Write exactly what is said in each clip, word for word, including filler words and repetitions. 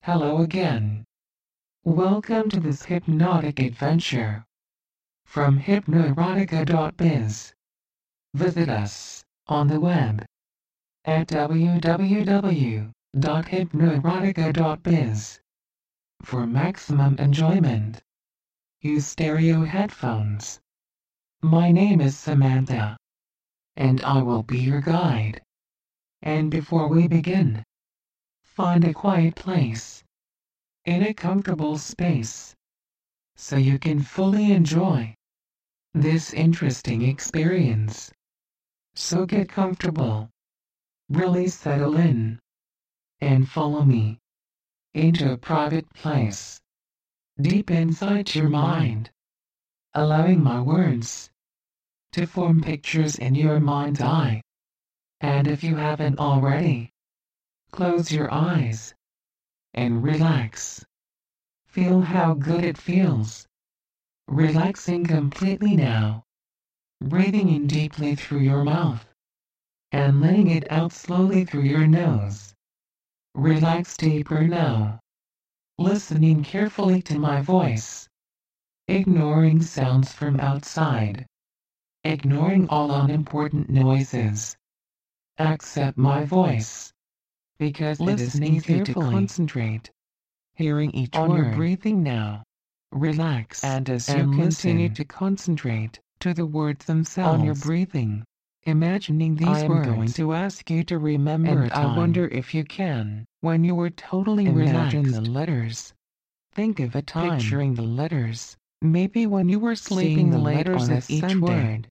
Hello again. Welcome to this hypnotic adventure from hypnoerotica dot biz. Visit us on the web at w w w dot hypnoerotica dot biz. For maximum enjoyment, use stereo headphones. My name is Samantha, and I will be your guide. And before we begin, find a quiet place in a comfortable space so you can fully enjoy this interesting experience. So get comfortable, really settle in, and follow me into a private place deep inside your mind, allowing my words to form pictures in your mind's eye. And if you haven't already, close your eyes and relax. Feel how good it feels. Relaxing completely now. Breathing in deeply through your mouth and letting it out slowly through your nose. Relax deeper now. Listening carefully to my voice. Ignoring sounds from outside. Ignoring all unimportant noises. Accept my voice, because it is easy to concentrate. Hearing each on word. Your breathing now. Relax and as and you continue to concentrate to the words themselves on your breathing, imagining these I am words. Going to ask you to remember and a time. I wonder if you can, when you were totally Imagine relaxed. The letters. Think of a time picturing the letters. Maybe when you were sleeping the letters of each Sunday. Word.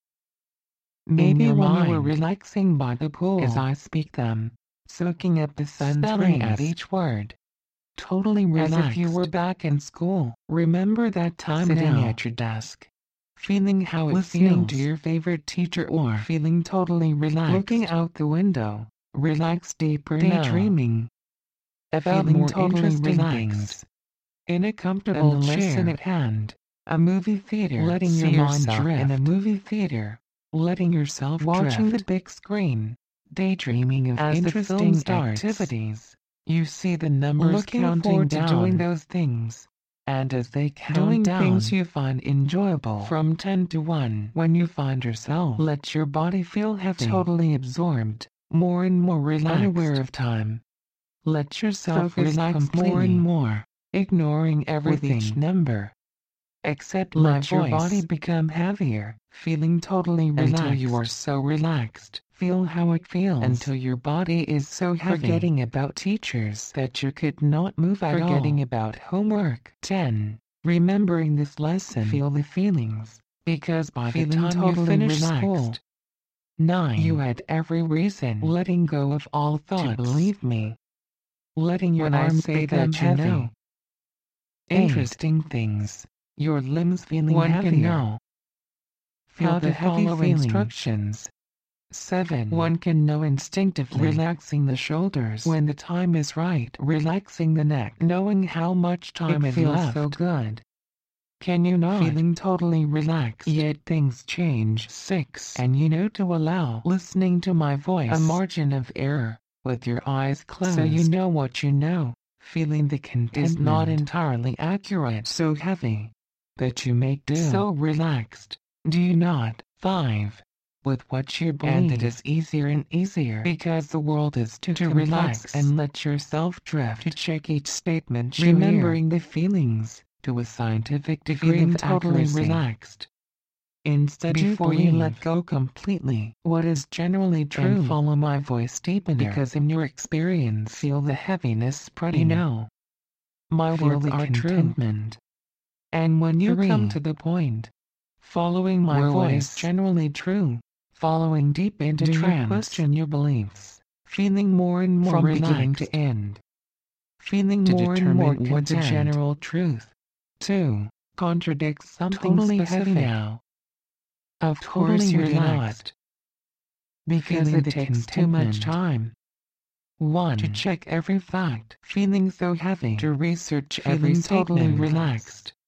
Maybe when mind. You were relaxing by the pool as I speak them, soaking up the sun's rays at each word. Totally relaxed. As if you were back in school. Remember that time sitting now. At your desk, feeling how it listening feels to your favorite teacher, or feeling totally relaxed, looking out the window, relax deeper, daydreaming about feeling more totally interesting things in a comfortable chair, lesson at hand, a movie theater, letting your mind drift in a movie theater, letting yourself watching drift. The big screen, daydreaming of as interesting the film activities. You see the numbers looking counting forward down to doing those things, and as they count doing down, things you find enjoyable from ten to one. When you find yourself, let your body feel heavy, totally absorbed, more and more relaxed, unaware of time. Let yourself focus relax completely, more and more, ignoring everything. With each number. Except let my your voice. Body become heavier, feeling totally relaxed until you are so relaxed. Feel how it feels until your body is so heavy. Forgetting about teachers that you could not move at all. Forgetting about homework. ten. Remembering this lesson. Feel the feelings, because by feeling the time totally you finish relaxed, school. nine. You had every reason. Letting go of all thoughts. To believe me. Letting your when arms say become that heavy. Know. Interesting things. Your limbs feeling One heavier. Can know. Feel how the heavy feelings. Instructions. seven. One can know instinctively. Relaxing the shoulders when the time is right. Relaxing the neck. Knowing how much time it is feels left. So good. Can you not? Feeling totally relaxed. Yet things change. six. And you know to allow. Listening to my voice. A margin of error. With your eyes closed. So you know what you know. Feeling the content is not entirely accurate. So heavy that you make do. So relaxed. Do you not? five. With what you believe. And it is easier and easier because the world is too to complex. Relax and let yourself drift. To check each statement you remembering hear. The feelings to a scientific degree of totally accuracy. Relaxed. Instead before you let go completely what is generally true and follow my voice deepener because in your experience feel the heaviness spreading. You know my feel words are contentment. True. And when you Three. Come to the point following my Where voice is generally true. Following deep into trance, you question your beliefs, feeling more and more from relaxed. Beginning to end, feeling to more and more what's a general truth. two. Contradicts something totally specific. Heavy now. Of totally course you're relaxed, because it takes too much time. one. To check every fact, feeling so heavy. To research feeling every totally statement. Relaxed,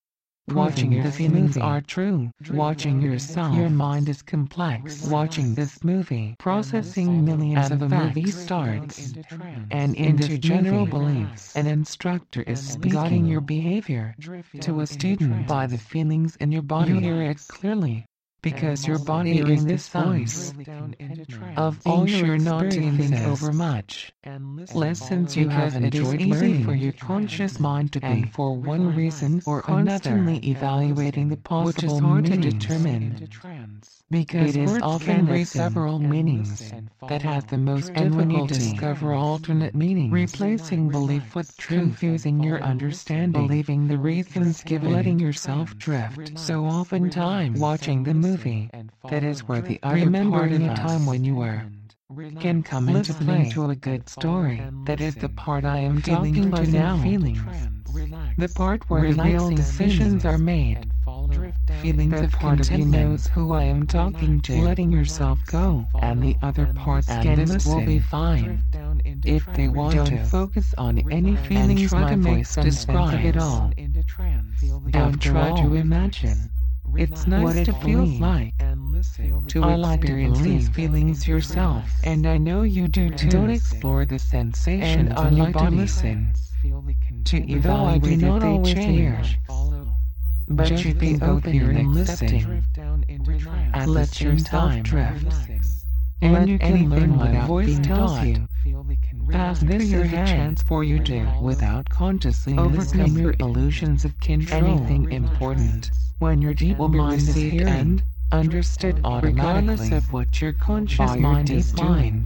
Watching your feelings are true. Watching yourself. Your mind is complex. Watching this movie. Processing millions of facts. The movie starts. And into general beliefs. An instructor is speaking your behavior to a student by the feelings in your body. You hear it clearly. Because your body is this voice of all your not to think over much. Lessons you have enjoyed learning for your conscious mind to be for one reason or constantly evaluating the possible meaning to determine. Because it is often carry several meanings that has the most difficulty. And when you discover alternate meanings, replacing belief with truth, confusing your understanding, believing the reasons given, letting yourself drift. So oftentimes, watching the movie, that is where the other part of a time when you were can come into play. To a good story, that is the part I am talking about now. Feelings, the part where real decisions are made. Feelings of part of you knows who I am talking to. Letting yourself go, and the other parts can listen. Will be fine if they want Don't to. Don't focus on any feelings my voice describes it all. Don't try to imagine. It's nice what to feel like to I experience these feelings yourself, and I know you do too. Don't explore the sensations and I like to listen to evaluate if they change. But just you'd be open and listening, and let yourself drift. And you can learn what voice tells you. Pass this is a chance for you to, without consciously overcome your illusions of control. Anything important when your deep mind is heard and understood automatically of what your conscious mind is doing.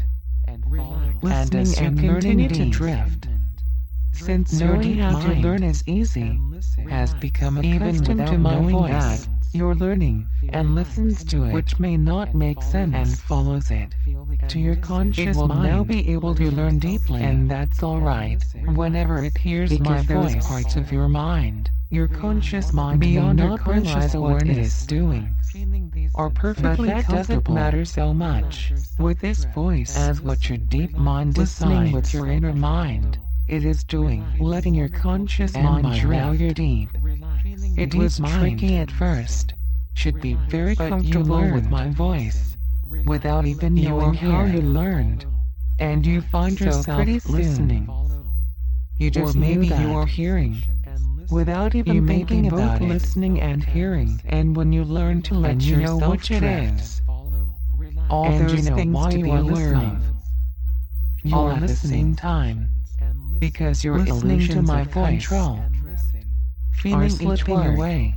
And as you continue to drift, since knowing how to learn is easy, has become accustomed to my voice, you're learning and listens to it, which may not make sense, and follows it to your conscious mind. It will now be able to learn deeply, and that's alright. Whenever it hears because my voice, those parts of your mind, your conscious mind beyond your conscious awareness is doing, are perfectly but that doesn't matter so much with this voice as what your deep mind decides with your inner mind. It is doing, letting your conscious and mind drive your deep. It was tricky at first. Should be very comfortable with my voice, without even knowing how you learned. And you find yourself listening. You just maybe you are hearing, without even thinking about it. Listening and hearing. And when you learn to let yourself know which it is, all those things to be aware of, all at the same time. Because you're listening to my voice, feeling slipping away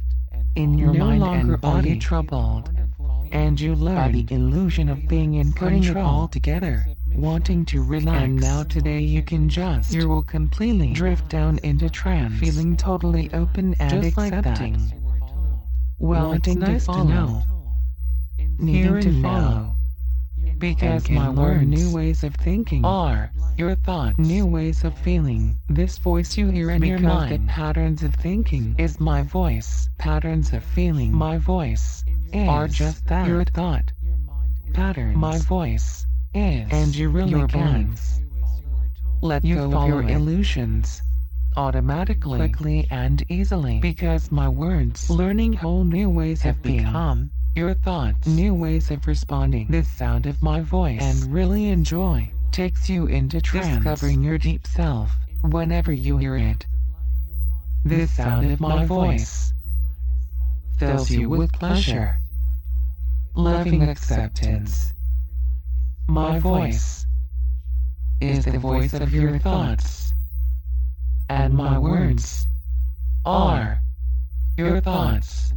in your no mind longer and body troubled, and you learn by the illusion of being in putting control. It all together, wanting to relax. And now today you can just, you will completely drift down into trance, feeling totally open and just accepting. Like well, wanting it's nice to, to know, needing to follow. Because my words, new ways of thinking, are your thoughts, new ways of feeling. This voice you hear in because your mind, the patterns of thinking is my voice. Patterns of feeling, my voice, is are just that. Your thought pattern, my voice is, and you really your can let you go of your it. Illusions automatically, quickly, and easily. Because my words, learning whole new ways have become your thoughts, new ways of responding. The sound of my voice, and really enjoy, takes you into trance, discovering your deep self whenever you hear it. The sound of my voice fills you with pleasure, loving acceptance. My voice is the voice of your thoughts, and my words are your thoughts.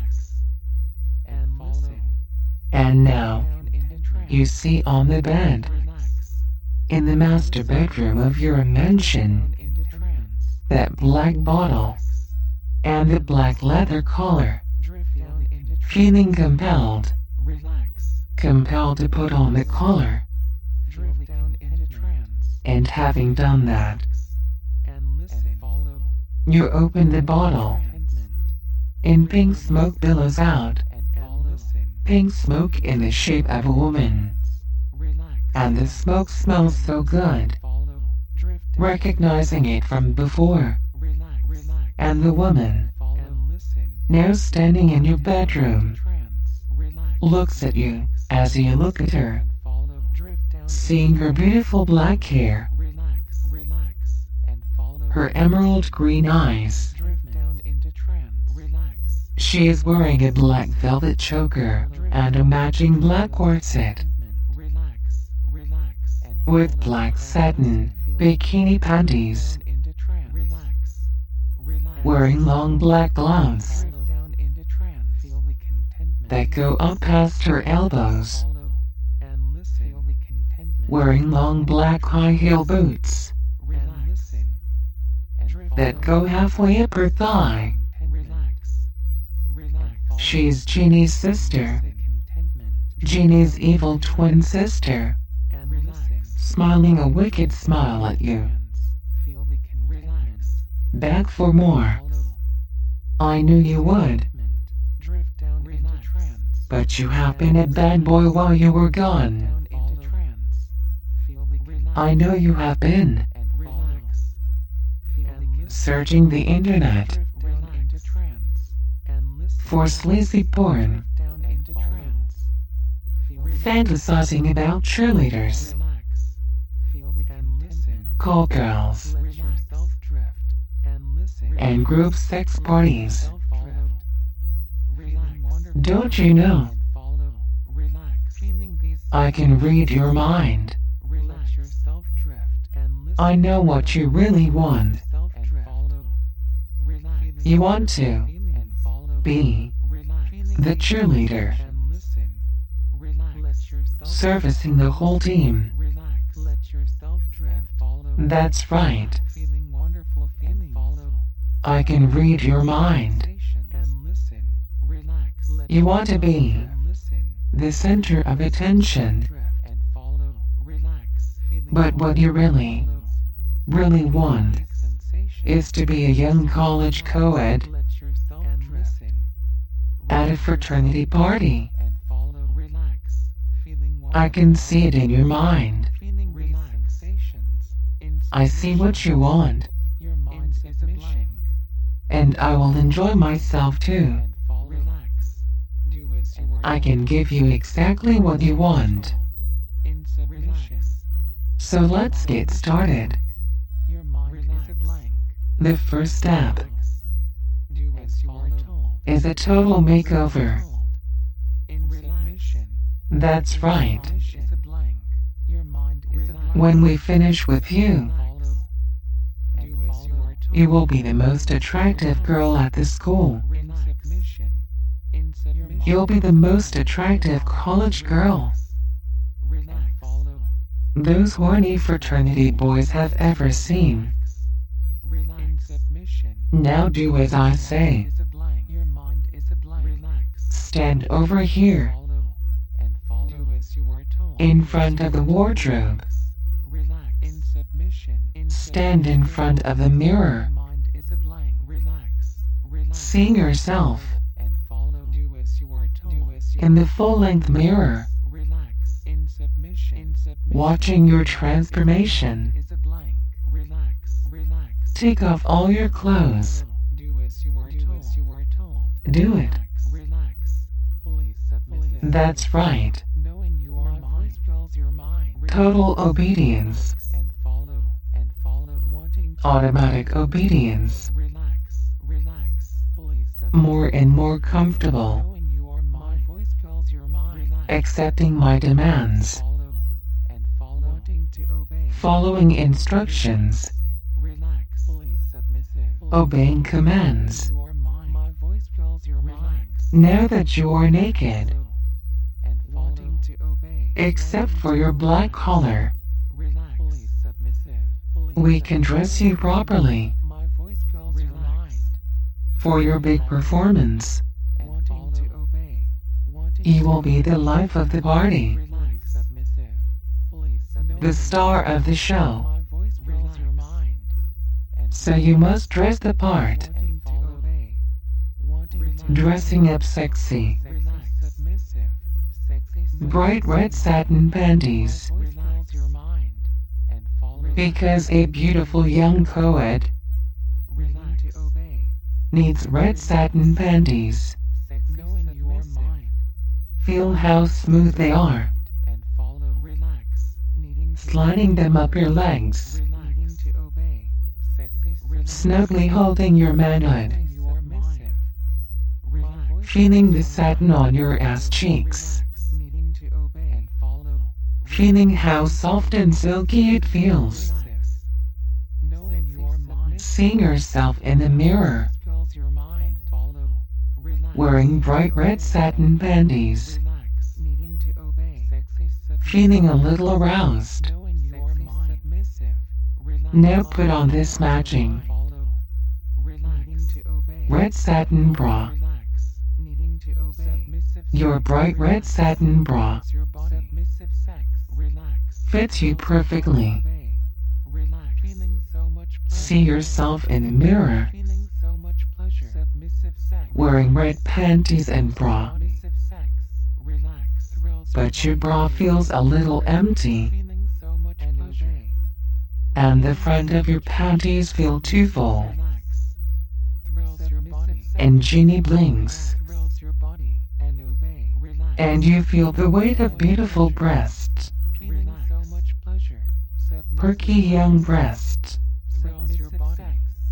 And now, you see on the bed, in the master bedroom of your mansion, that black bottle, and the black leather collar, feeling compelled, compelled to put on the collar, and having done that, you open the bottle, and pink smoke billows out. Pink smoke in the shape of a woman, and the smoke smells so good, recognizing it from before, and the woman now standing in your bedroom, looks at you as you look at her, seeing her beautiful black hair, her emerald green eyes. She is wearing a black velvet choker and a matching black corset with black satin bikini panties, wearing long black gloves that go up past her elbows, wearing long black high heel boots that go halfway up her thigh. She's Jeannie's sister, Jeannie's evil twin sister, smiling a wicked smile at you. Back for more. I knew you would. But you have been a bad boy while you were gone. I know you have been. Searching the internet for sleazy porn, fantasizing about cheerleaders, call girls, and group sex parties. Don't you know? I can read your mind. I know what you really want. You want to be the cheerleader, servicing the whole team. That's right. I can read your mind. You want to be the center of attention. But what you really, really want is to be a young college co-ed at a fraternity party. I can see it in your mind. I see what you want. And I will enjoy myself too. I can give you exactly what you want. So let's get started. The first step is a total makeover. That's right. When we finish with you, you will be the most attractive girl at the school. You'll be the most attractive college girl those horny fraternity boys have ever seen. Now do as I say. Stand over here, in front of the wardrobe. Stand in front of the mirror. See yourself in the full-length mirror, watching your transformation. Take off all your clothes. Do it. That's right. Total obedience. Automatic obedience. More and more comfortable. Accepting my demands. Following instructions. Obeying commands. Now that you are naked, except for your black collar, we can dress you properly for your big performance. You will be the life of the party, the star of the show. So you must dress the part, dressing up sexy. Bright red satin panties, because a beautiful young co-ed needs red satin panties. Knowing your mind. Feel how smooth they are, And follow. Relax. Needing to sliding them up your legs, Needing to obey. Sexy. snugly holding your manhood, Your mind. Relax. feeling the satin on your ass cheeks, Needing to obey. And follow. feeling how soft and silky it feels, Knowing your mind. seeing yourself in the mirror, Spells your mind. Follow. Relax. wearing bright red satin panties, Relax. Needing to obey. Sexy. feeling a little aroused. Knowing your mind. Submissive. Relax. Now put on this matching Follow. Relax. Needing to obey. red satin bra, Relax. Needing to obey. Submissive. your bright red satin bra Your body. Submissive sex. Relax. fits you perfectly. Obey. Relax. Feeling so much pleasure. See yourself in the mirror, Feeling so much pleasure. Submissive sex. wearing red panties and bra, Submissive sex. Relax. Thrills but your bra feels a little empty, Feeling so much pleasure. and the front of your panties feel too full, Relax. Thrills your body. and genie blinks, Thrills your body. And obey. Relax. and you feel the weight of beautiful breasts, Feeling so much pleasure. Submissive perky young breasts, thrills your body.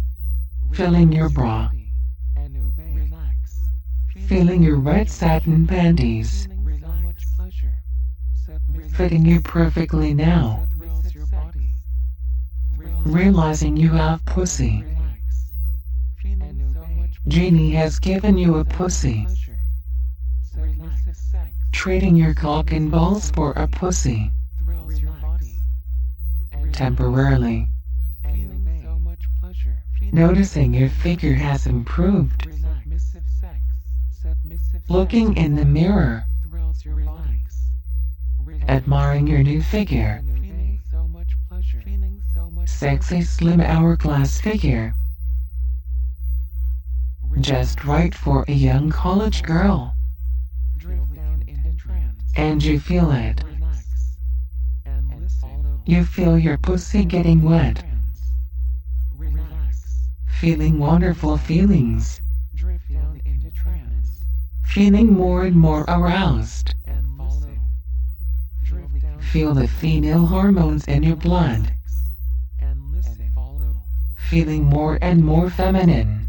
filling your bra, And obey. Relax. feeling your red satin panties, Feeling so much pleasure. Submissive fitting you perfectly now, thrills your body. Thrills realizing you have pussy. Relax. Feeling so much Genie has given you a pussy, pleasure. Submissive sex trading your cock and balls for a pussy, thrills your body. And temporarily, feeling so much pleasure. noticing your figure has improved, Submissive sex. Submissive looking in the mirror, thrills your body. admiring your new figure, Feeling so much pleasure. Feeling so much sexy slim hourglass figure, just right for a young college girl, drift down into trance. and you feel it. Relax. And listen. You feel your pussy getting wet, Trance. Relax. feeling wonderful feelings, Drift down into trance. feeling more and more aroused. And listen. Drift down. Feel the female hormones in your blood, And listen. Follow. feeling more and more feminine,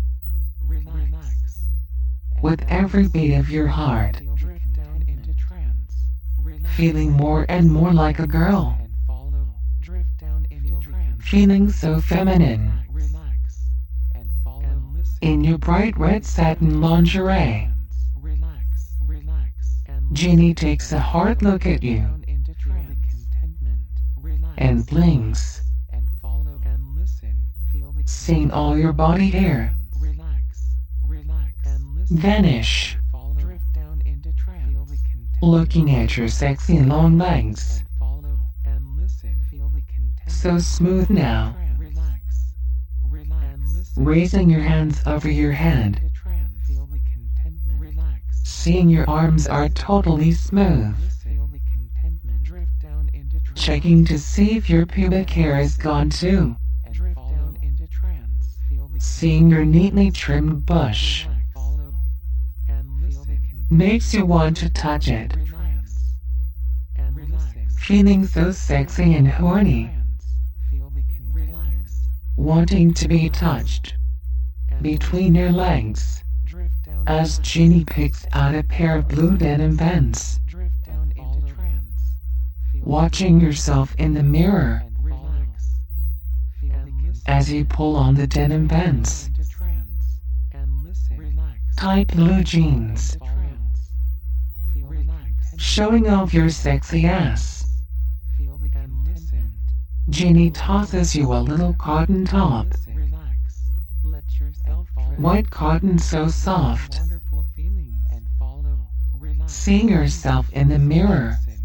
Relax. with every beat of your heart, Drift down into trance. Relax. feeling more and more like a girl, And follow. Drift down into trance. feeling so feminine, Relax. And follow. And listen. in your bright red satin lingerie. Relax. Relax. And Genie takes a hard look at you down into trance. Contentment. Relax. and blinks, And follow. And listen. Feel the seeing all your body hair Relax. Relax. And listen. vanish, Follow. Drift down into trance. Feel the contentment. looking at your sexy long legs, And follow. And listen. Feel the contentment. so smooth now, Relax. Relax. And listen. raising your hands over your head, Into trance. Feel the contentment. Relax. seeing your arms are totally smooth, Feel the contentment. Drift down into trance. checking to see if your pubic hair is gone too, And drift down into trance. Feel the seeing your neatly trimmed bush, Relax. Follow. And listen. makes you want to touch it, Trance. And listen. feeling so sexy and horny, Trance. Feel the contentment. wanting to be touched And between your legs, drift down as into Genie picks out a pair of blue denim pants, drift down into trance. Feel watching yourself in the mirror and relax. Feel and listen. as you pull on the denim pants, Into trance. And listen. Relax. tight blue jeans, Into trance. Feel relax. showing off your sexy ass. Feel the and listen. Genie tosses you a little cotton top, Listen. Relax. Let yourself drift. white cotton so soft, Wonderful feelings and follow. Relax. seeing yourself in the mirror Listen.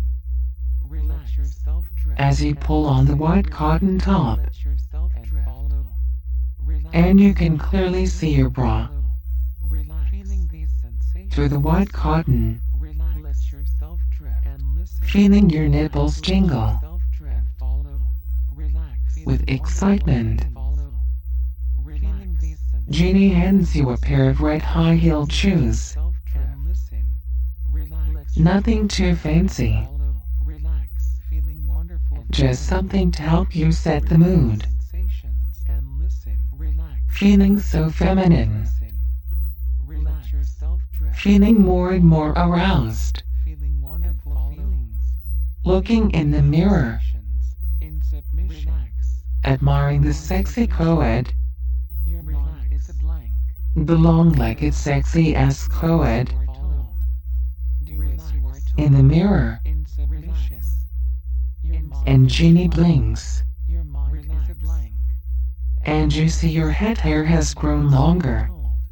Relax yourself drift. as you pull on the white cotton top, Let yourself drift. Follow. Relax. and you can clearly see your bra Follow. Relax. Feeling these sensations. through the white cotton, Relax. Let yourself drift. And listen. feeling your nipples jingle Yourself drift. And follow. Relax. with Feeling excitement, wonderful. Follow. Relax. Feeling these sensations. Genie hands you a pair of red high-heeled shoes. Self-drift. And listen. Relax. Nothing too fancy. Follow. Relax. Feeling wonderful. Just something to help you set the mood. Sensations. And listen. Relax. Feeling so feminine. Listen. Relax. Yourself drift. Feeling more and more aroused. Feeling wonderful feelings. Looking in the mirror. Sensations. In submission. Relax. Admiring the sexy co-ed. Your mind is a blank. The long-legged sexy-ass co-ed. You are told. Do as you are told. In the mirror. In submission. Your mind And is Genie a blank. blinks. Your mind is a blank. And you see your head hair has grown longer.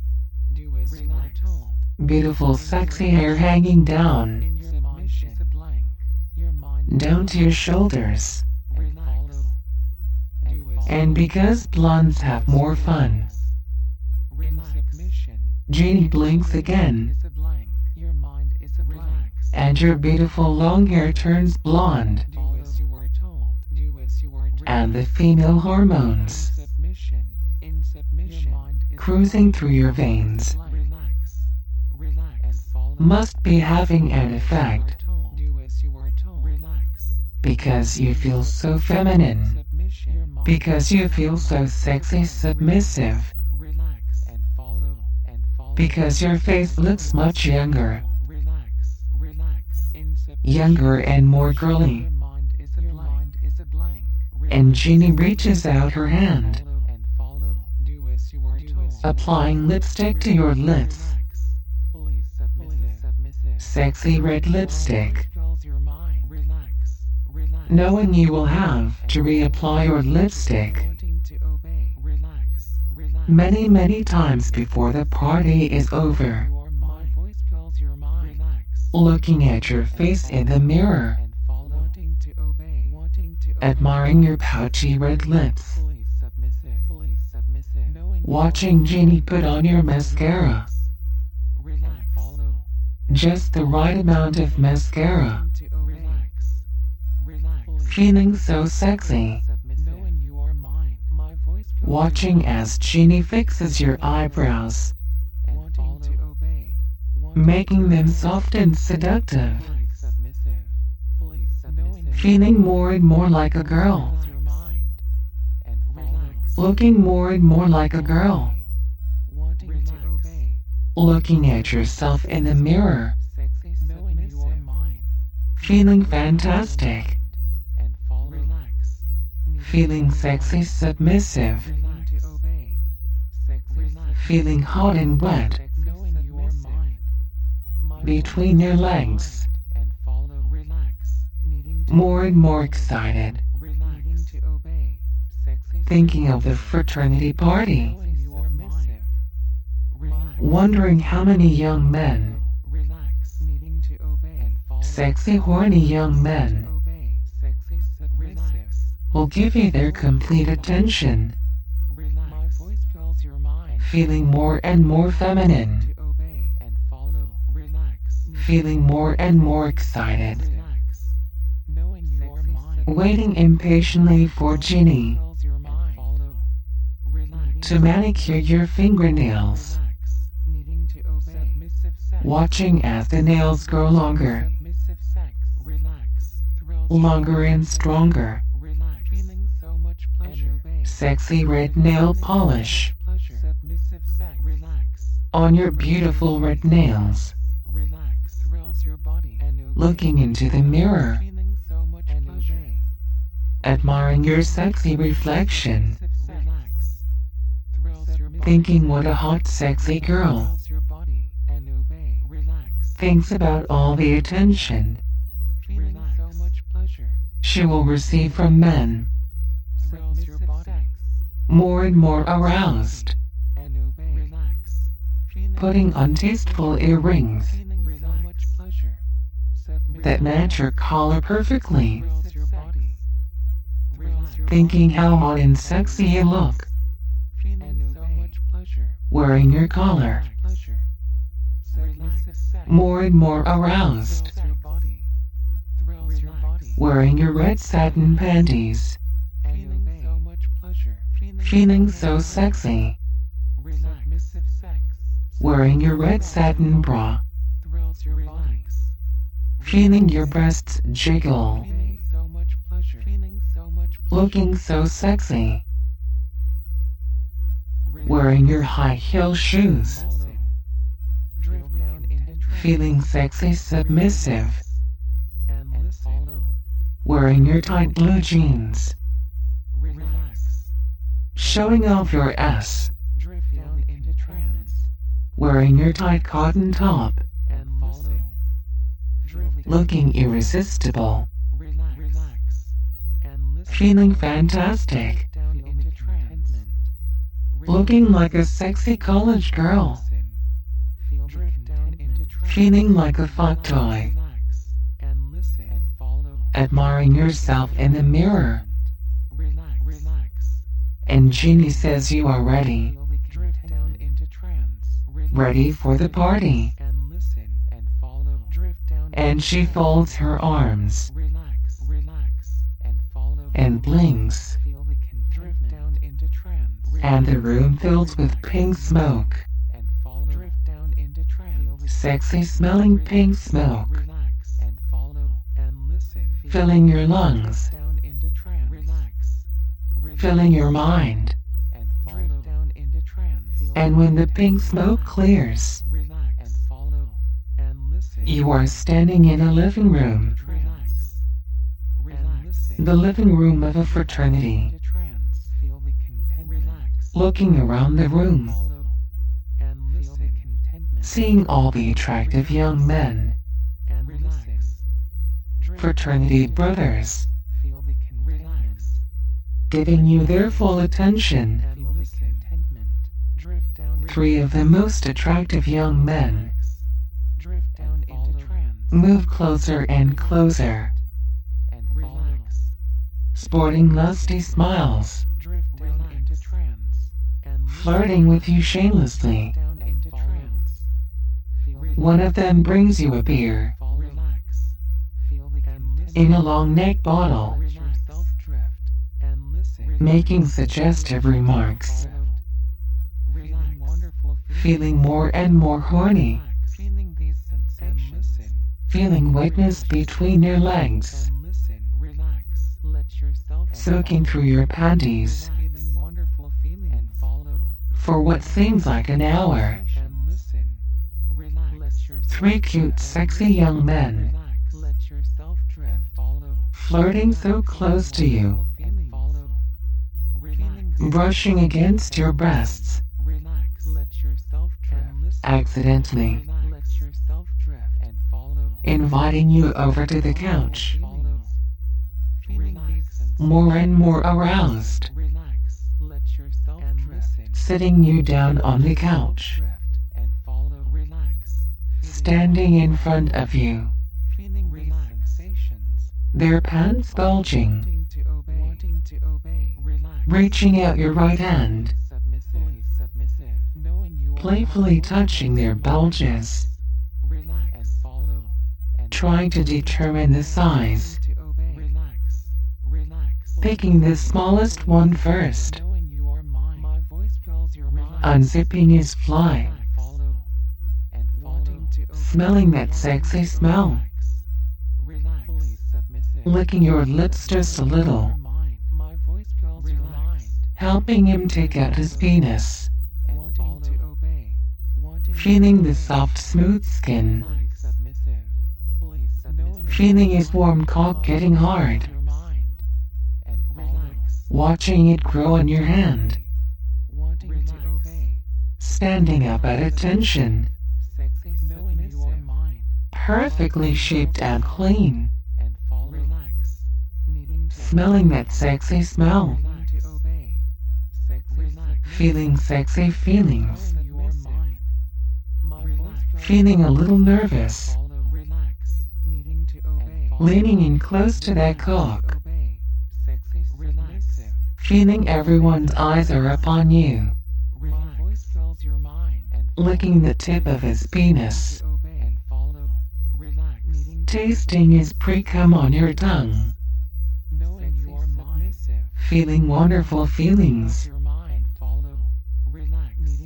Do as you are told. Beautiful sexy hair hanging down. In your mind is a blank. Your mind Down to your shoulders. relax. Do as And because blondes have more fun, relax. Submission Genie blinks again. is a blank. Your mind is a blank. And your beautiful long hair turns blonde. Do as you are told. Do as you are told. And the female hormones Submission. In submission. Your mind is cruising through your veins relax. Relax. And follow. must be having an effect Do as you are told. Relax. because you feel so feminine, Submission. Your mind because you feel so sexy submissive, relax and follow and follow. because your face looks much younger, Relax. Relax. In submission. younger and more girly. Your mind is a blank. Mind is a blank. And Genie reaches out her hand, Follow and follow. Do as you are told. applying lipstick to your lips. Relax. Fully submissive. Submissive. Sexy red lipstick, Fills your mind. Relax. Relax. knowing you will have to reapply your lipstick Wanting to obey. Relax. Relax. many, many times before the party is over. Your mind. My voice fills your mind. Relax. Looking at your face in the mirror, And follow. Wanting to obey. Wanting to obey. admiring your pouchy red lips, Fully submissive. Fully submissive. Knowing watching Genie put on your mascara, relax. Follow. just the right amount of mascara, Wanting to obey. Relax. Relax. Fully feeling so sexy, submissive. Knowing you are mine. My voice fills your watching mind. as Genie fixes your eyebrows, And wanting to obey. Wanting making to them obey. soft and seductive, Fully submissive. Fully submissive. feeling more and more like a girl, Fills your mind. And relax. looking more and more like a girl, Wanting to obey. looking at yourself in the mirror, Sexy knowing you are mine. feeling fantastic, And follow. Relax. feeling sexy submissive, Relax. To obey. Sexy relax. feeling hot and wet Knowing you are mine. My between your legs, and follow. Relax. Needing to more and more excited, relax. Needing to obey. Sexy thinking of the fraternity party, knowing you are mine. Relax. wondering how many young men, Relax. Needing to obey and follow. sexy horny young men, Obey. Sexy submissive. will give you their complete attention, Relax. My voice fills your mind. feeling more and more feminine, To obey and follow. Relax. feeling more and more excited, Relax. Knowing you are mine. waiting impatiently for Genie Fills your mind. Follow. Relax. to manicure your fingernails, Relax. Needing to obey. Submissive sex. watching as the nails grow longer, Submissive sex. Relax. Thrills your longer mind. and stronger, Relax. Feeling so much pleasure. Obey. sexy red nail polish Pleasure. Submissive sex. Relax. on your beautiful red nails, Relax. Thrills your body. And obey. looking into the mirror, Feeling so much and pleasure. Obey. admiring your sexy reflection, Relax. Thrills your body. thinking what a hot sexy girl, Thrills your body. And obey. Relax. thinks about all the attention Feeling so much pleasure. she will receive from men, Thrills your body. more and more aroused, And obey. Relax. Feeling putting on tasteful earrings Feeling so much pleasure. Submit. that match your collar perfectly, Thrills your body. Thrills your thinking body. how hot and sexy you look, Feeling so much pleasure. wearing your collar, Pleasure. Submissive sex. more and more aroused, Thrills your body. Thrills your body. wearing your red satin panties, Feeling so much pleasure. feeling so sexy, Relax. wearing your red satin bra, thrills your body. feeling your breasts jiggle, Feeling so much pleasure. Feeling so much pleasure. looking so sexy, Relax. wearing your high heel shoes, Listen. Drift down into trance. feeling sexy submissive, and listen. wearing your tight blue jeans, Relax. showing off your ass, Drift down into trance. wearing your tight cotton top, And listen. Drift looking irresistible, Relax. Relax. And listen. feeling fantastic, Drift down into trance. looking like a sexy college girl, Listen. Feel drift down into trance. feeling like a fuck toy, Relax. And listen. And follow. admiring yourself in the mirror, Relax. Relax. and Jeannie says you are ready, Feel the drift down into trance. Relax. ready for the party, And listen. And follow. Drift down. and into she trance. folds her arms Relax. Relax. And follow. and blinks, Feel the contentment. Drift down into trance. and the room fills with pink smoke, And follow. Drift down into trance. Feel the sexy smelling pink smoke, Relax. And follow. And listen. Feel filling your lungs, drift down into trance. Relax. Relax. filling your mind, And follow. Drift down into trance. Feel and when the pink smoke clears, Relax. And follow. And listen. you are standing in a living room, Relax. Relax. the living room of a fraternity, Into trance. Feel the contentment. Relax. looking around the room, Follow. And listen. Feel the contentment. seeing all the attractive young men, And relax. Drift fraternity down. brothers, Feel the contentment. Relax. giving you their full attention, And feel the contentment. Drift down. into three of the most attractive young men, Relax. Drift down into trance. move closer and closer, And relax. sporting lusty smiles, Drift down into trance. And flirting with you shamelessly. down into trance. Feel the One of them brings you a beer Follow. Relax. Feel the contentment. in a long neck bottle, Let yourself drift and listen. making suggestive remarks, Relax. Wonderful feeling more and more horny, Relax. Feeling these sensations. And listen. feeling wetness between your legs, And listen. Relax. Let yourself soaking through your panties, Feeling wonderful feeling and follow. for what seems like an hour. And listen. Relax. Let yourself Three cute, sexy young men, Relax. Let yourself drift. Follow. flirting so close to you, And follow. Relax. brushing against your breasts, Relax. Let yourself drift. And listen. accidentally, Relax. Let yourself drift and follow. inviting you over to the couch, Follow. Feeling these more and more aroused, Relax. Let yourself and listen. sitting you down on the couch, Drift and follow. Relax. standing in front of you, Feeling relaxations. their pants bulging, Wanting to obey. Wanting to obey. Relax. reaching out your right hand, Submissive. Submissive. Knowing you are playfully touching their bulges, Relax and follow. And trying to determine the size, to obey. Relax. Relax. picking the smallest one first, Knowing you are mine. My voice fills your mind. unzipping his fly, Follow. And wanting to obey. smelling that sexy smell, Relax. Fully submissive. licking your lips just a little, Your mind. My voice fills your mind. helping him take out his penis, And wanting to obey. Wanting feeling to the obey. soft smooth skin, Relax. Submissive. Fully submissive. feeling his warm cock getting hard, Your mind. And relax. watching it grow on your hand, Wanting to obey. standing up at attention, Sexy knowing you are mine. perfectly shaped and clean, And follow. Relax. Needing to smelling that sexy smell, Relax. To obey. Sexy. Relax. feeling sexy feelings, Knowing you are mine. My voice fills feeling a little nervous, follow. Relax. Needing to obey. leaning in close to that cock, Obey. Sexy. Relax. feeling everyone's eyes are upon you, My voice fills your mind. And licking the tip of his penis, to obey. And follow. Relax. Needing to tasting his pre-cum on your tongue, knowing you are mine. feeling wonderful feelings, Your mind. Follow. Relax. Needing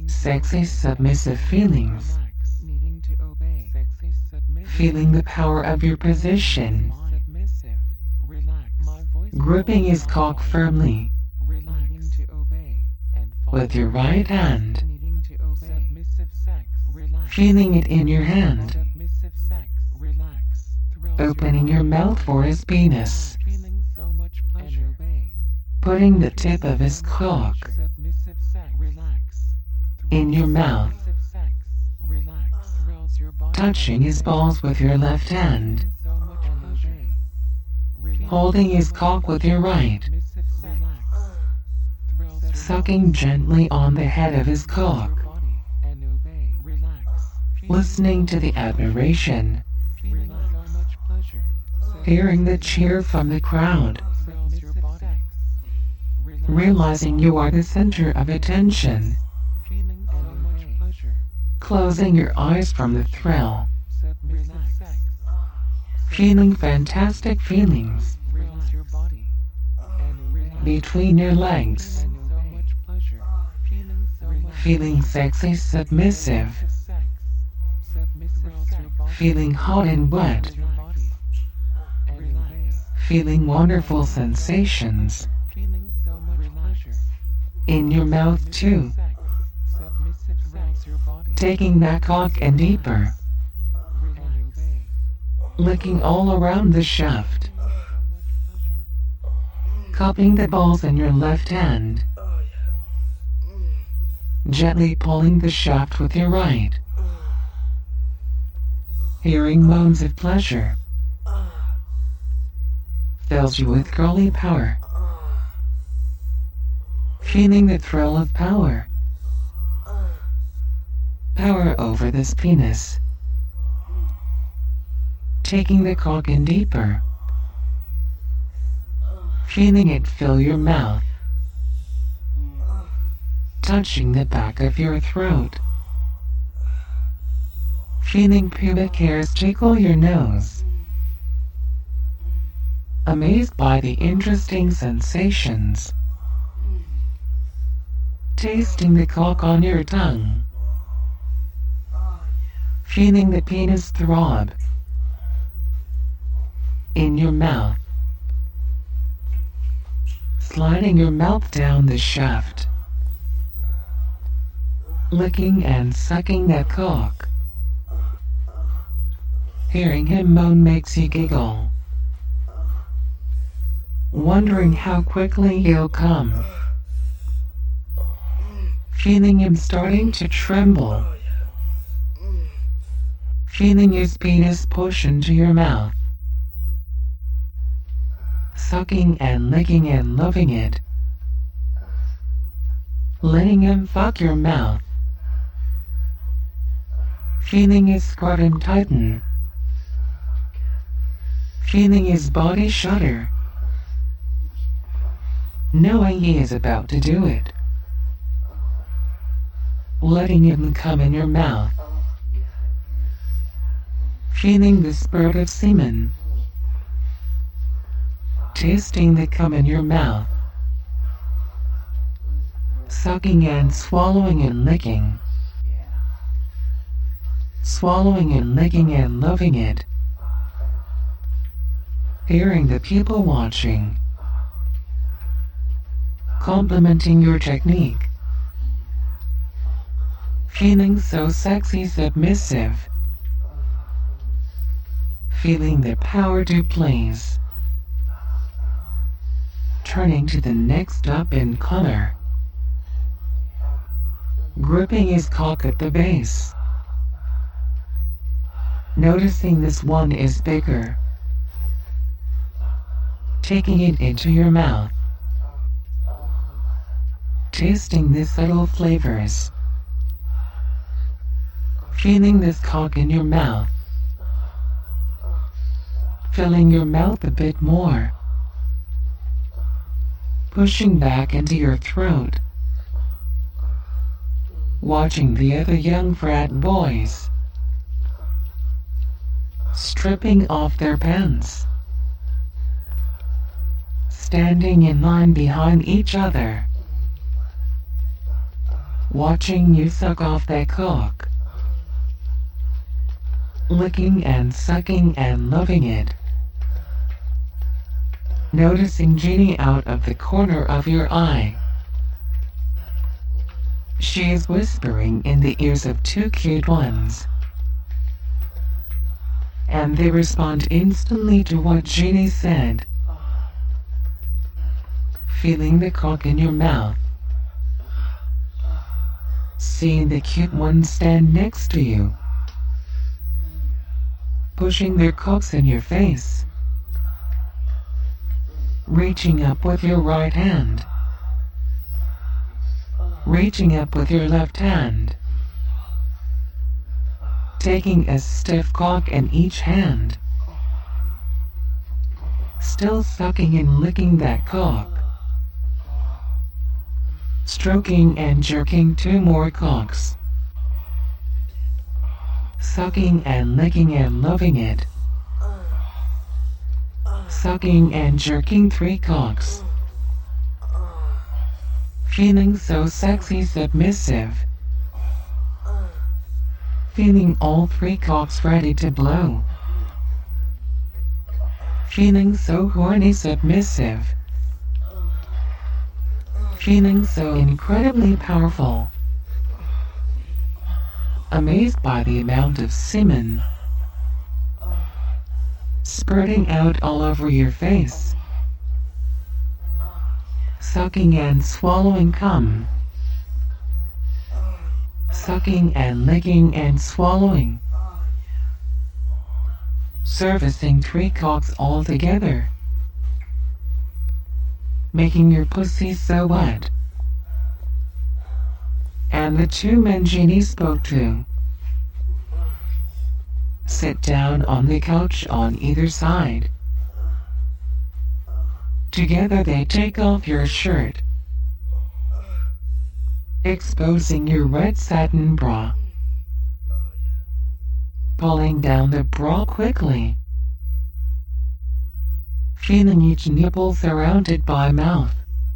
Sexy submissive feelings. Relax. Needing to obey. Sexy submissive. Feeling the power of your position. Submissive. Relax. My voice Gripping his calls cock your mind. firmly Relax. Needing to obey. And follow. with your right hand. Needing to obey. Submissive sex. Relax. Feeling it in your hand. Submissive sex. Relax. Thrills Opening your mind. mouth for his penis. Feeling so much pleasure. And obey. Putting the tip of his cock Submissive sex. Relax. in your mouth. Submissive sex. Relax. Thrills your body. Touching his balls with your left hand. Feeling so much pleasure. Relax. Holding his cock with your right. Submissive sex. Relax. Thrills your Sucking gently on the head of his cock. your body. And obey. Relax. Listening to the admiration. Feeling so much pleasure. Hearing the cheer from the crowd. Thrills your body. Relax. Realizing you are the center of attention. Feeling so much pleasure. Closing your eyes from the thrill. Submissive sex. Feeling fantastic feelings Thrills your body. And relax. between your legs. And so much pleasure. Feeling so much Feeling sexy submissive. sex. Submissive sex. Feeling hot and wet. Your body. And relax. Feeling wonderful sensations Feeling so much pleasure. in your mouth too. Sex. Submissive sex. Your body. Taking that cock and deeper. Relax. And obey. Licking all around the shaft. So much pleasure. Cupping the balls in your left hand. Gently pulling the shaft with your right. Hearing moans of pleasure. Fills you with girly power. Feeling the thrill of power. Power over this penis. Taking the cock in deeper. Feeling it fill your mouth. Touching the back of your throat. Feeling pubic hairs tickle your nose. Amazed by the interesting sensations. Tasting the cock on your tongue. Feeling the penis throb in your mouth. Sliding your mouth down the shaft. Licking and sucking that cock. Hearing him moan makes you giggle. Wondering how quickly he'll come. Feeling him starting to tremble. Feeling his penis push into your mouth. Sucking and licking and loving it. Letting him fuck your mouth. Feeling his scrotum tighten. Feeling his body shudder. Knowing he is about to do it. Letting him come in your mouth. Feeling the spurt of semen. Tasting the cum in your mouth. Sucking and swallowing and licking. Swallowing and licking and loving it. Hearing the people watching. Complimenting your technique. Feeling so sexy submissive. Feeling the power to please. Turning to the next up in color. Gripping his cock at the base. Noticing this one is bigger. Taking it into your mouth. Tasting the subtle flavors. Feeling this cock in your mouth. Filling your mouth a bit more. Pushing back into your throat. Watching the other young frat boys. Stripping off their pants. Standing in line behind each other. watching you suck off that cock, licking and sucking and loving it, noticing Jeannie out of the corner of your eye. She is whispering in the ears of two cute ones, and they respond instantly to what Jeannie said. Feeling the cock in your mouth, seeing the cute ones stand next to you, pushing their cocks in your face, reaching up with your right hand, reaching up with your left hand, taking a stiff cock in each hand, still sucking and licking that cock, stroking and jerking two more cocks, sucking and licking and loving it, sucking and jerking three cocks, feeling so sexy submissive, feeling all three cocks ready to blow, feeling so horny submissive, feeling so incredibly powerful, amazed by the amount of semen spurting out all over your face, sucking and swallowing cum, sucking and licking and swallowing, servicing three cocks all together, making your pussy so wet. And the two men Jeannie spoke to sit down on the couch on either side. Together they take off your shirt, exposing your red satin bra, pulling down the bra quickly, feeling each nipple surrounded by mouth,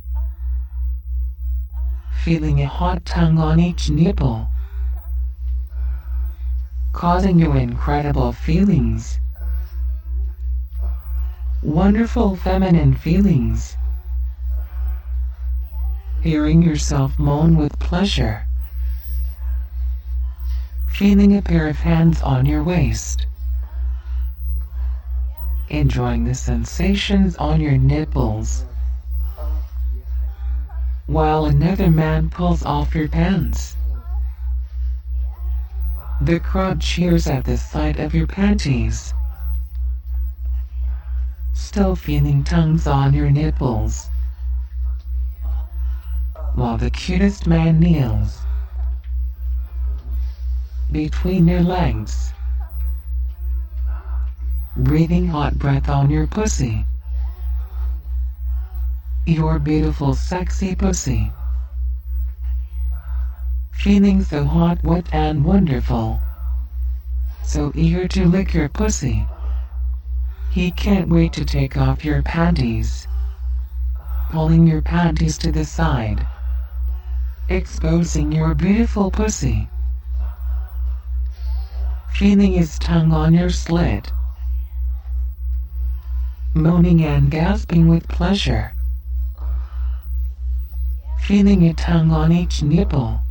feeling a hot tongue on each nipple, causing you incredible feelings, wonderful feminine feelings, hearing yourself moan with pleasure, feeling a pair of hands on your waist, enjoying the sensations on your nipples, while another man pulls off your pants. The crowd cheers at the sight of your panties, still feeling tongues on your nipples, while the cutest man kneels between your legs, breathing hot breath on your pussy, your beautiful sexy pussy, feeling so hot, wet and wonderful, so eager to lick your pussy. He can't wait to take off your panties, pulling your panties to the side, exposing your beautiful pussy, feeling his tongue on your slit, moaning and gasping with pleasure, feeling a tongue on each nipple,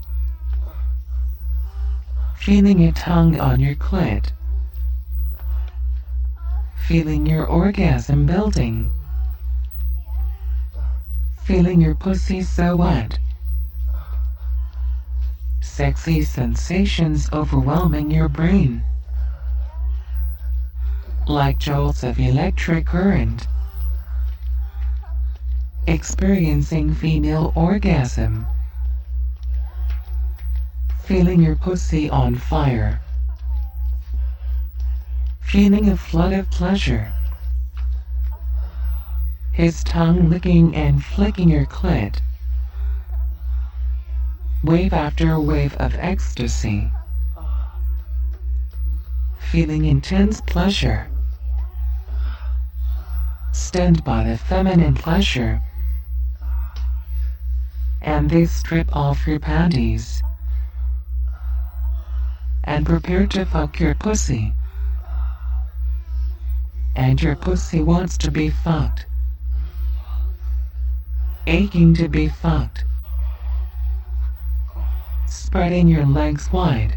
feeling a tongue on your clit, feeling your orgasm building, feeling your pussy so wet, sexy sensations overwhelming your brain, like jolts of electric current, experiencing female orgasm, feeling your pussy on fire, feeling a flood of pleasure, his tongue licking and flicking your clit, wave after wave of ecstasy, feeling intense pleasure, stunned by the feminine pleasure, and and they strip off your panties and prepare to fuck your pussy. And your pussy wants to be fucked, aching to be fucked, spreading your legs wide,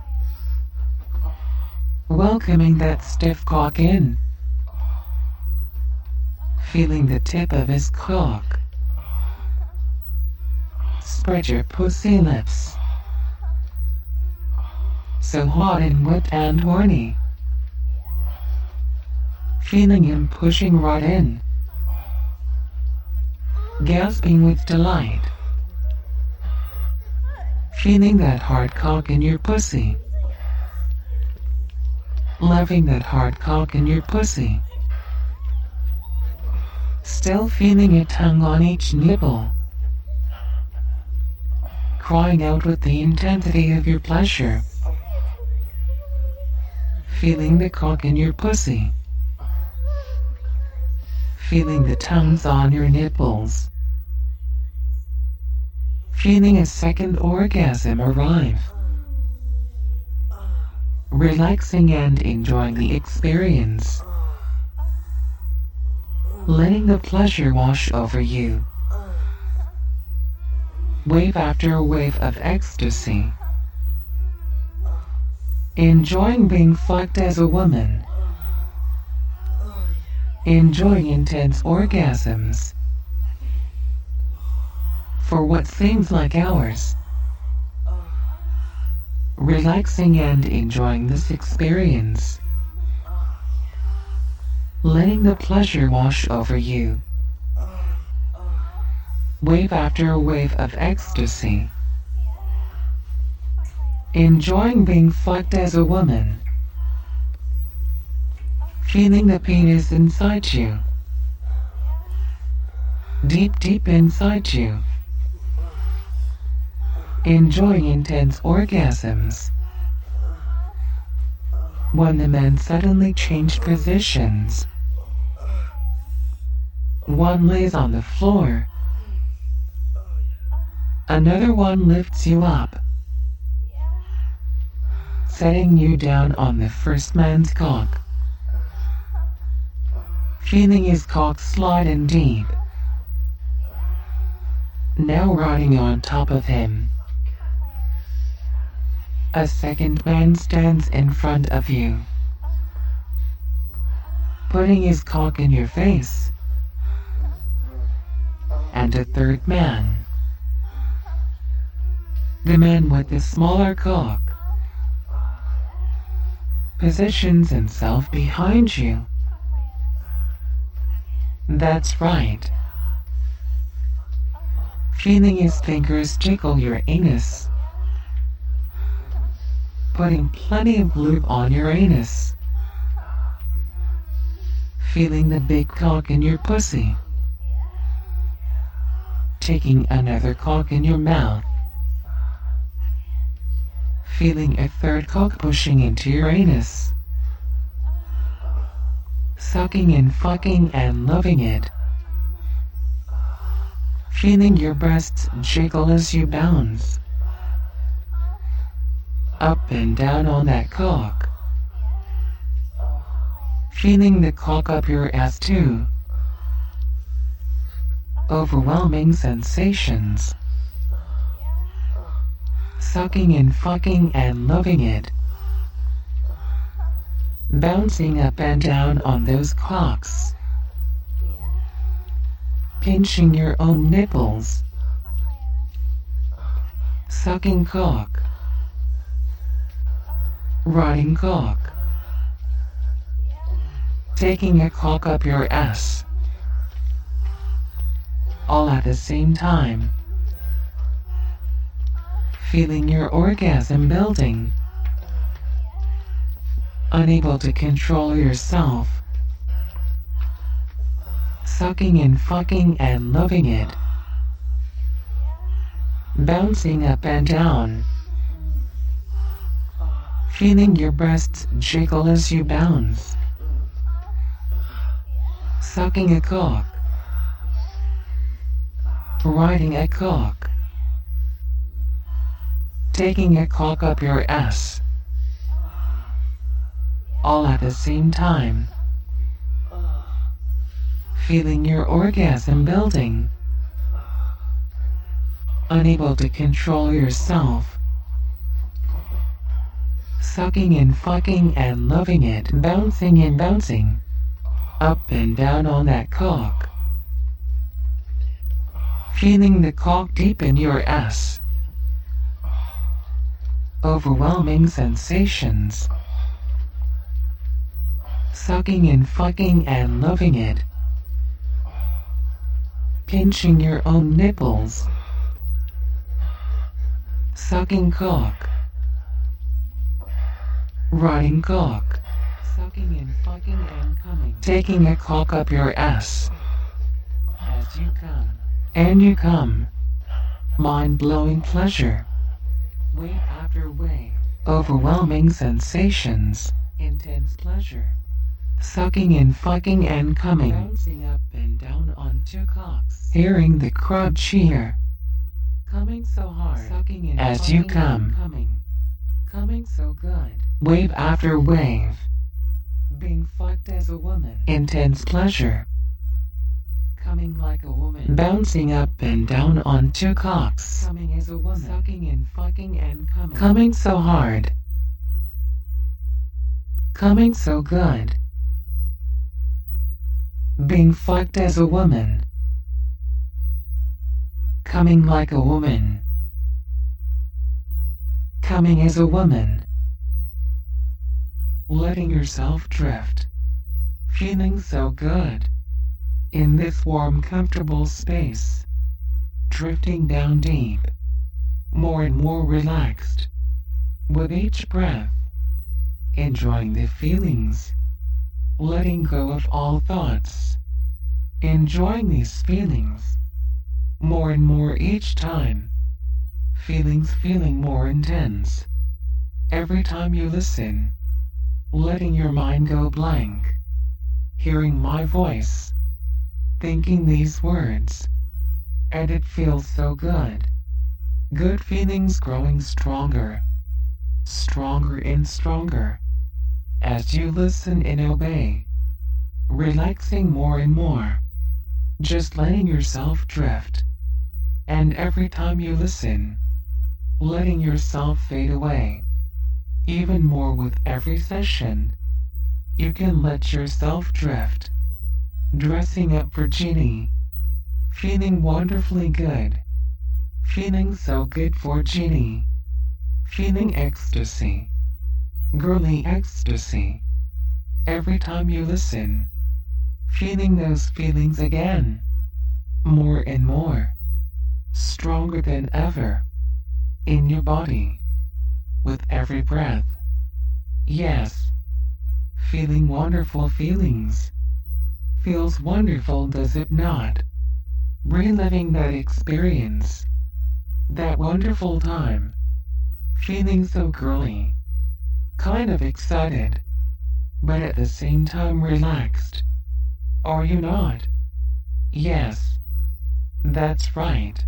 welcoming that stiff cock in, feeling the tip of his cock. Spread your pussy lips, so hot and wet and horny, feeling him pushing right in, gasping with delight, feeling that hard cock in your pussy, loving that hard cock in your pussy, still feeling a tongue on each nipple, crying out with the intensity of your pleasure, feeling the cock in your pussy, feeling the tongues on your nipples, feeling a second orgasm arrive, relaxing and enjoying the experience, letting the pleasure wash over you, wave after wave of ecstasy, enjoying being fucked as a woman, enjoying intense orgasms for what seems like hours, relaxing and enjoying this experience, letting the pleasure wash over you, wave after wave of ecstasy, enjoying being fucked as a woman, feeling the penis inside you, deep deep inside you, enjoying intense orgasms, when the men suddenly changed positions. One lays on the floor, another one lifts you up, setting you down on the first man's cock, feeling his cock slide in deep, now riding on top of him. A second man stands in front of you, putting his cock in your face, and a third man, the man with the smaller cock, positions himself behind you. That's right. Feeling his fingers tickle your anus, putting plenty of lube on your anus, feeling the big cock in your pussy, taking another cock in your mouth, feeling a third cock pushing into your anus, sucking and fucking and loving it, feeling your breasts jiggle as you bounce, up and down on that cock, feeling the cock up your ass too, overwhelming sensations, sucking and fucking and loving it, bouncing up and down on those cocks, pinching your own nipples, sucking cock, riding cock, taking a cock up your ass, all at the same time, feeling your orgasm building, unable to control yourself, sucking and fucking and loving it, bouncing up and down, feeling your breasts jiggle as you bounce, sucking a cock, riding a cock, taking a cock up your ass, all at the same time, feeling your orgasm building, unable to control yourself, sucking and fucking and loving it, bouncing and bouncing, up and down on that cock, feeling the cock deep in your ass, overwhelming sensations, sucking and fucking and loving it, pinching your own nipples, sucking cock, riding cock, sucking and fucking and coming, taking a cock up your ass as you come, and you come, mind-blowing pleasure, wave after wave, overwhelming sensations, intense pleasure, sucking and fucking and coming, bouncing up and down on two cocks, hearing the crowd cheer, coming so hard, sucking and as you come, coming, coming so good, wave after wave, being fucked as a woman, intense pleasure, coming like a woman, bouncing up and down on two cocks, coming as a woman, sucking and fucking and coming, coming so hard, coming so good, being fucked as a woman, coming like a woman, coming as a woman, letting yourself drift, feeling so good, in this warm, comfortable space, drifting down deep, more and more relaxed, with each breath, enjoying the feelings, letting go of all thoughts, enjoying these feelings, more and more each time, feelings feeling more intense, every time you listen, letting your mind go blank, hearing my voice, thinking these words, and it feels so good, good feelings growing stronger, stronger and stronger, as you listen and obey, relaxing more and more, just letting yourself drift, and every time you listen, letting yourself fade away, even more with every session, you can let yourself drift, dressing up for Genie, feeling wonderfully good, feeling so good for Genie, feeling ecstasy, girly ecstasy, every time you listen, feeling those feelings again, more and more, stronger than ever, in your body, with every breath, yes, feeling wonderful feelings, feels wonderful, does it not? Reliving that experience, that wonderful time, feeling so girly, kind of excited, but at the same time relaxed. Are you not? Yes, that's right.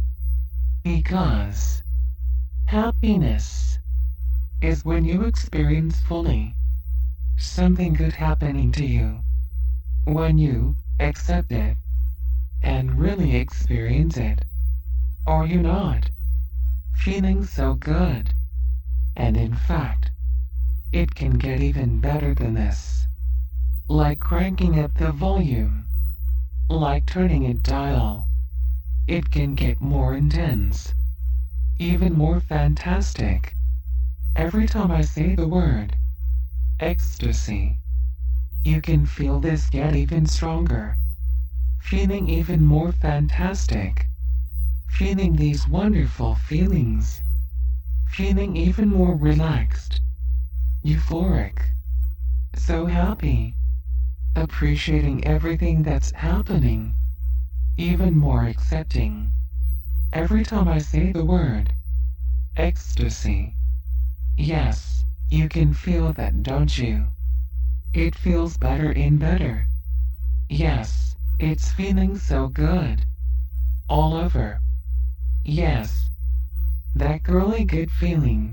Because happiness is when you experience fully something good happening to you. When you accept it and really experience it, are you not? Feeling so good. And in fact, it can get even better than this. Like cranking up the volume. Like turning a dial. It can get more intense. Even more fantastic. Every time I say the word ecstasy, you can feel this get even stronger, feeling even more fantastic, feeling these wonderful feelings, feeling even more relaxed, euphoric, so happy, appreciating everything that's happening, even more accepting. Every time I say the word ecstasy, yes, you can feel that, don't you? It feels better and better. Yes, it's feeling so good. All over. Yes. That really good feeling,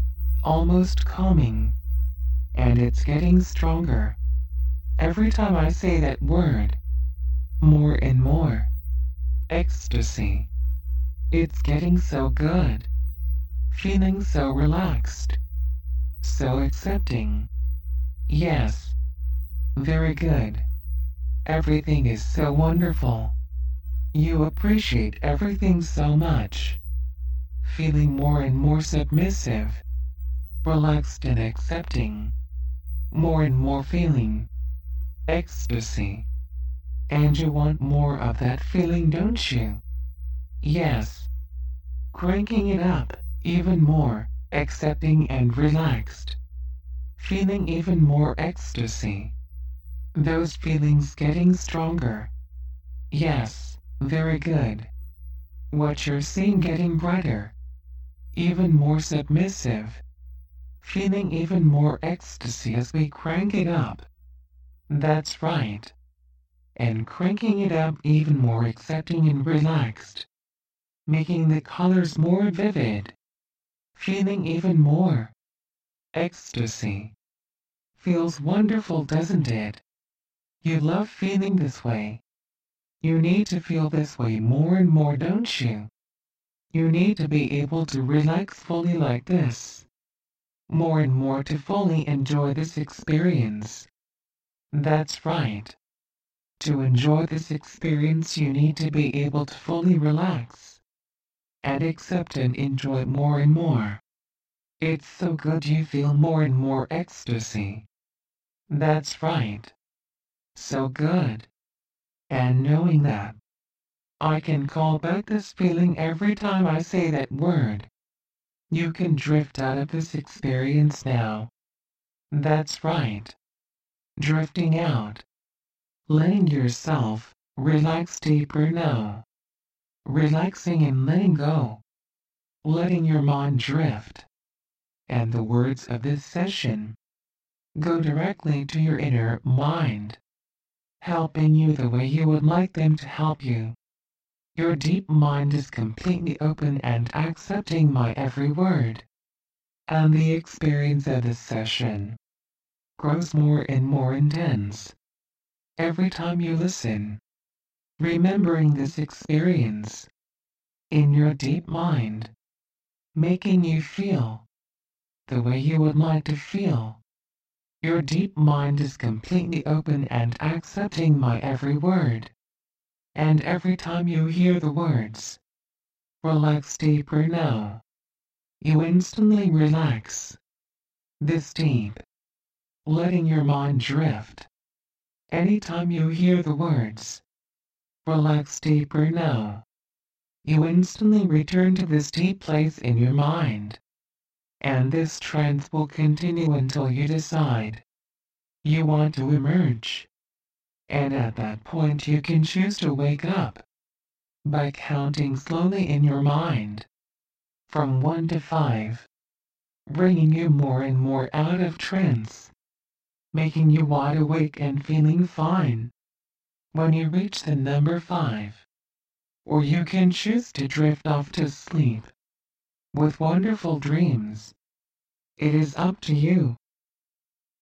almost calming, and it's getting stronger. Every time I say that word, more and more. Ecstasy. It's getting so good. Feeling so relaxed. So accepting. Yes. Very good. Everything is so wonderful. You appreciate everything so much. Feeling more and more submissive. Relaxed and accepting. More and more feeling. Ecstasy. And you want more of that feeling, don't you? Yes. Cranking it up even more, accepting and relaxed. Feeling even more ecstasy. Those feelings getting stronger. Yes, very good. What you're seeing getting brighter. Even more submissive. Feeling even more ecstasy as we crank it up. That's right. And cranking it up even more accepting and relaxed. Making the colors more vivid. Feeling even more ecstasy. Feels wonderful, doesn't it? You love feeling this way. You need to feel this way more and more, don't you? You need to be able to relax fully like this. More and more to fully enjoy this experience. That's right. To enjoy this experience, you need to be able to fully relax and accept and enjoy it more and more. It's so good you feel more and more ecstasy. That's right. So good. And knowing that, I can call back this feeling every time I say that word. You can drift out of this experience now. That's right. Drifting out. Letting yourself relax deeper now. Relaxing and letting go. Letting your mind drift. And the words of this session go directly to your inner mind, helping you the way you would like them to help you. Your deep mind is completely open and accepting my every word. And the experience of this session grows more and more intense. Every time you listen, remembering this experience in your deep mind, making you feel the way you would like to feel. Your deep mind is completely open and accepting my every word. And every time you hear the words, relax deeper now. You instantly relax. This deep, letting your mind drift. Anytime you hear the words, relax deeper now. You instantly return to this deep place in your mind. And this trance will continue until you decide you want to emerge. And at that point you can choose to wake up by counting slowly in your mind from one to five, bringing you more and more out of trance, making you wide awake and feeling fine. When you reach the number five, or you can choose to drift off to sleep with wonderful dreams. It is up to you.